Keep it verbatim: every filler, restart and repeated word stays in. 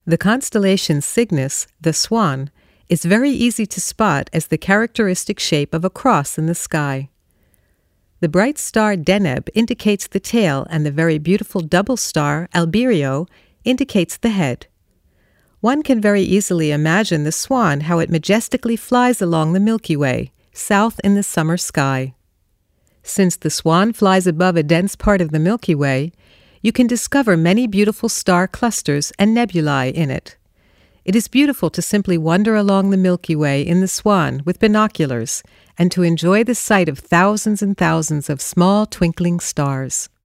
The constellation Cygnus, the swan, is very easy to spot as the characteristic shape of a cross in the sky. The bright star Deneb indicates the tail, and the very beautiful double star Alberio indicates the head. One can very easily imagine the swan how it majestically flies along the Milky Way, south in the summer sky. Since the swan flies above a dense part of the Milky Way, you can discover many beautiful star clusters and nebulae in it. It is beautiful to simply wander along the Milky Way in the swan with binoculars and to enjoy the sight of thousands and thousands of small twinkling stars.